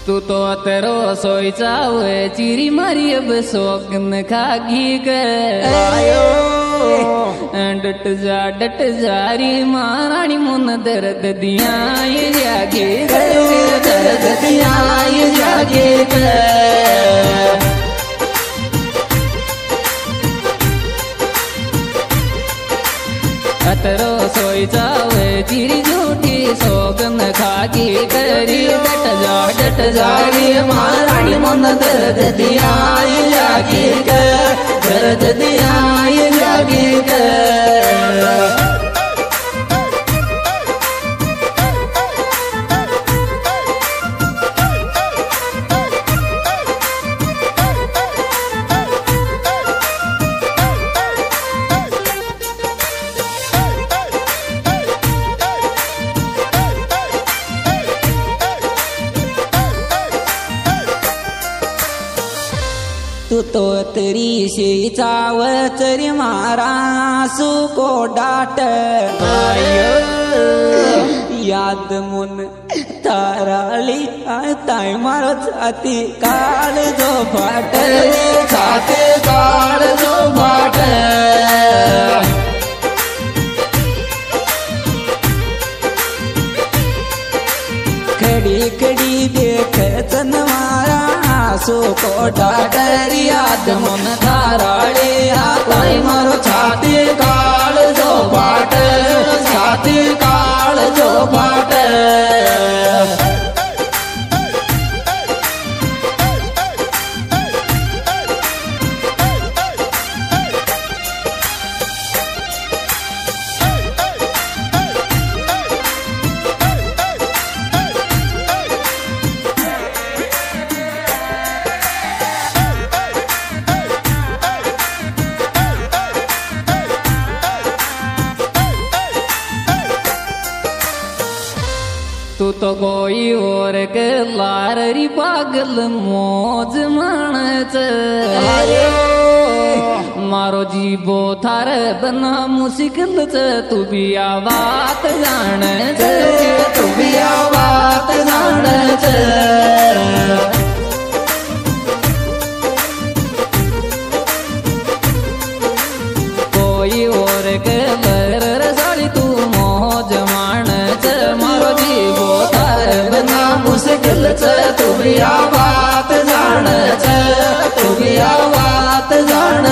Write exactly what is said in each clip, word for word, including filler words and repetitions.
तू तो तेरो सोई चावे चिरी मारी अब सोगन खागी आयो डट जा डट जा री महारानी मुन दर्द दिया ये जागे दर्द दिया ये जागे अतरो सोई जावे चिरी झूठी सोगन खागी करी डट जा डट जा री महारानी मन दर्द दिया ये जागी दर्द दिया ये जागी तू तो तेरी से चाव तरी मारा सु को डाट आयो याद मुन ताराली ताई मारो छाती काल जो फाट छाती काल जो फाट खड़ी खड़ी देख तन मारा आंसू को डाडर याद मन धाराड़े ताई मारो छाती काल जो बाट छाती काल जो बाट तू तो कोई और के लारी पागल मौज मानच मारो जीवो थारे बना मुश्किल च तू भी आ बात जान तू भी आ बात जान कोई और के लर साड़ी तू मौज मानच मारो जीवो बना मुश्किल च तू भी आ बात जान तू भी आ बात जान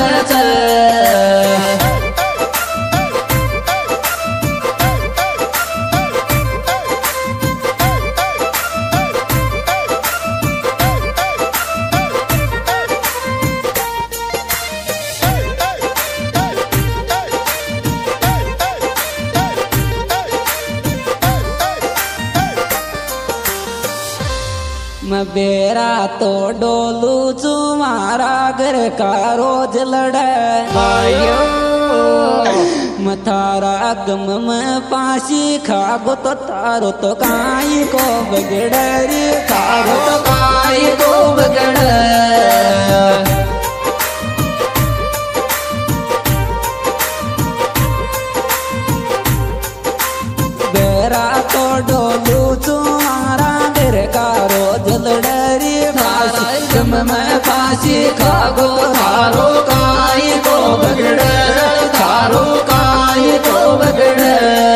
मैं बेरा तो डोलू चू मारा घर का रोज लड़े आयो मथारा गम में पासी खागो तो तारो तो काई को बगड़े रे खागो तो काई को बगड़े बेरा तो डोलू चू मारा घर का रोज लड़े फांसी में फांसी खागो थारो काई को बगड़े थारो काई को बगड़े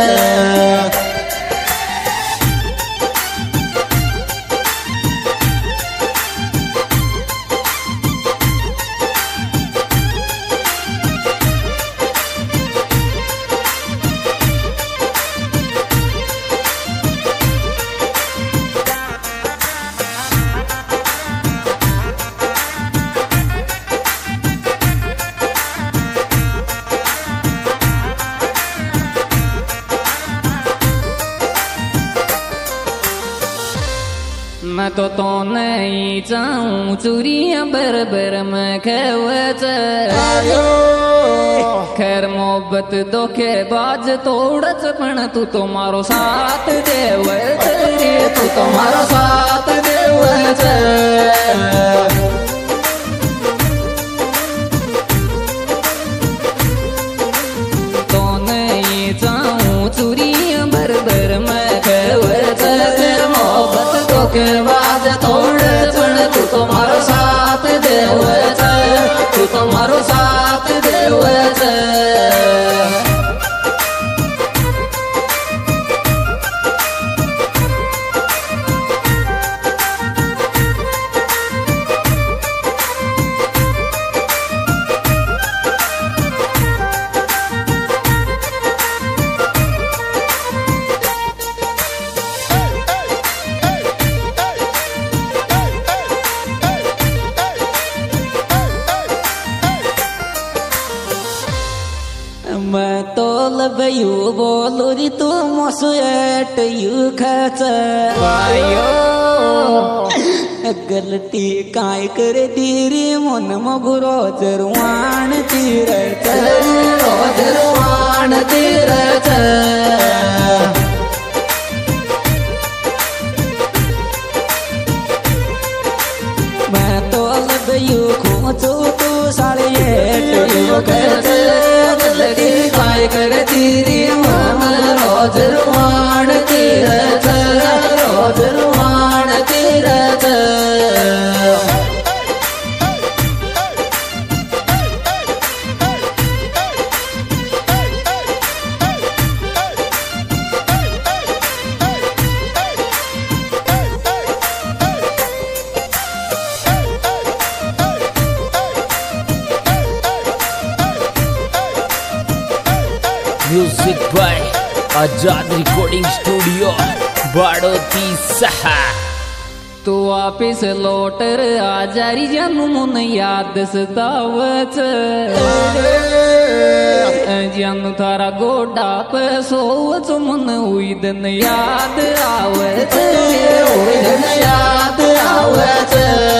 मैं तो तो नहीं चाहूं चूरियां बर बर में खेवच खैर मोहब्बत दोखे बाज तोड़च पण तू तो मारो साथ देवच तू तो मारो साथ देवच तो नहीं चाहूं चूरियां बर बर में खेवच मोहब्बत दोखे बाज तोड़ बयू बोलो री तू मसुएट यू खच आयो गलती काय करे दीरी मन मगु रोज रुवाण तीरच रोज रुवाण तीरच मैं तो लबयू खोचू तू साड़िएट यू खच गलती काय करे दीरी मन रोज रुवाण तीरच रोज रुवाण तीरच music by Azad recording studio Badoti सहा तू वापिस लौटर आजारी जानू मन याद सतावच जानू थारा गोडा पे सोवच मन हुई दिन याद आवच हुई दिन याद आवच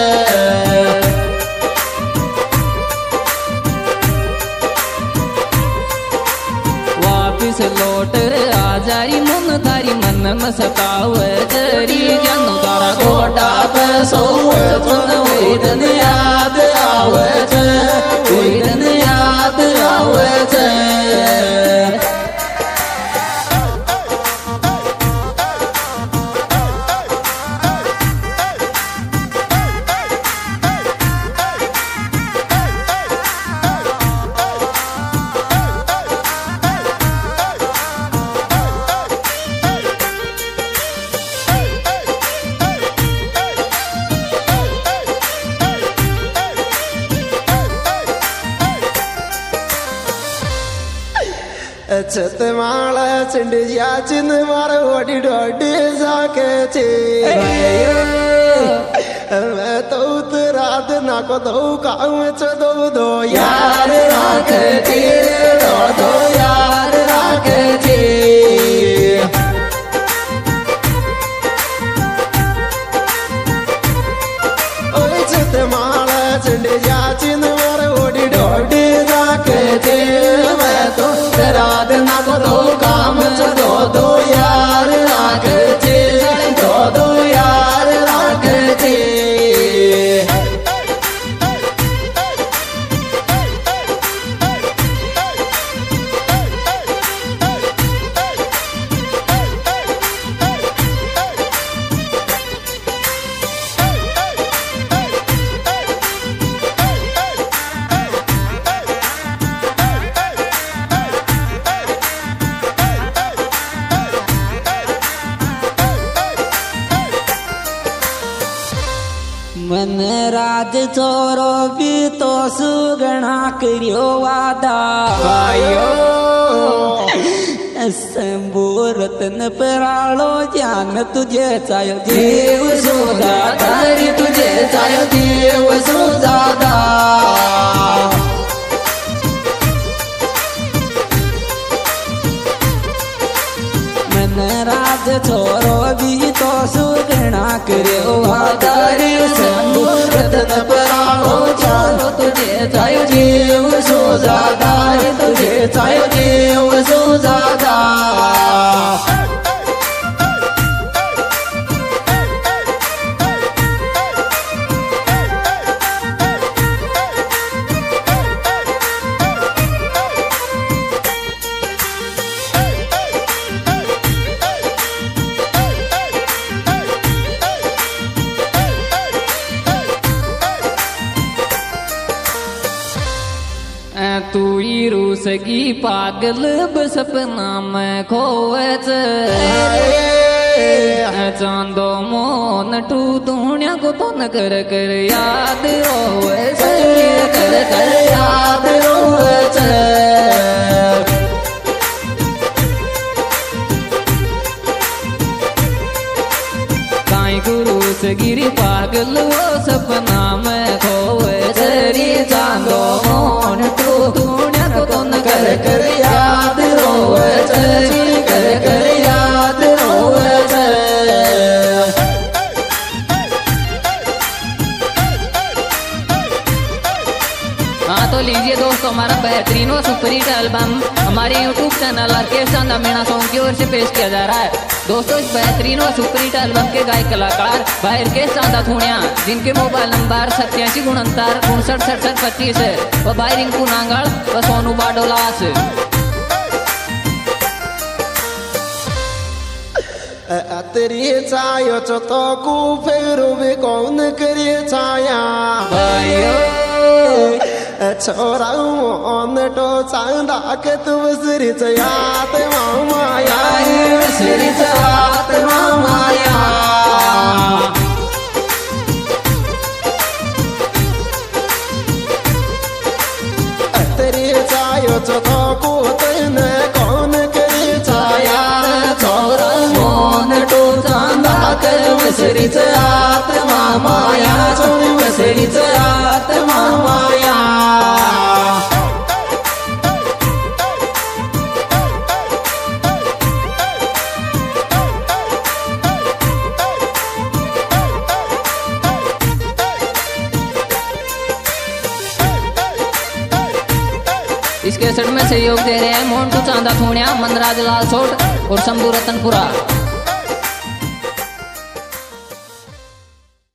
वापिस लौटर आजारी मन थारी मन में सताव जरी जानू तारा गोटा पे सोवच मन हुई दिन याद आवच हुई दिन याद आवच छत माला चिंडिया चिन मार ओडी डोडी जाके चे मैं तो रात ना को दो काम च दो दो यार राख चे दो दो यार राख चे ओए छत माला चिंडिया चिन मार ओडी डोडी जाके चे मैं तो रात ना को दो काम च दो दो यार राख चे दो दो यार राख चे मन राज छोरो भी तो सुगणा करियो वादा आयो संबोरतन परालो जान तुझे चायो देव सोदा तारी तुझे चायो देव सोदा मन राज छोरो भी तो सुगणा करियो वादा रतन परालो चालो तुझे चायो देव सो ज्यादा तुझे चायो देव सो ज्यादा तू ही रूसगी पागल बसपना में खोवच चांदो मोन टू दुनिया को तो न कर कर याद रोवच कर कर याद रोवच काई गुरु से गिरी पागल वो सपना में खोवच री चांदो मोन टू दुनिया को तो न कर कर याद रोवच हमारा बेहतरीन और सुपर हिट एल्बम हमारे YouTube channel RKS Chanda Meena song की ओर से पेश किया जा रहा है। दोस्तों इस बेहतरीन और सुपर हिट एल्बम के गायक कलाकार भाई राकेश चांदा थूणिया, जिनके मोबाइल नंबर सत्यासी उनहत्तर उनसठ सड़सठ पच्चीस है, व भाई रिंकू नांगल व सोनू बाडोलास। तेरी छायो तो को फिर भी कौन करे छाया छोरा मोन तो चांदा के तू श्री चयात माया श्री चयात माया तेरी छायो तो को तेन कौन करे छाया छोरा वसरीच आत्मा माया छोरी वसरीच आत्मा माया इस कैसेट में सहयोग दे रहे हैं मोन्टू चांदा थूणिया, मनराज लाल सोट और शंभू रतनपुरा।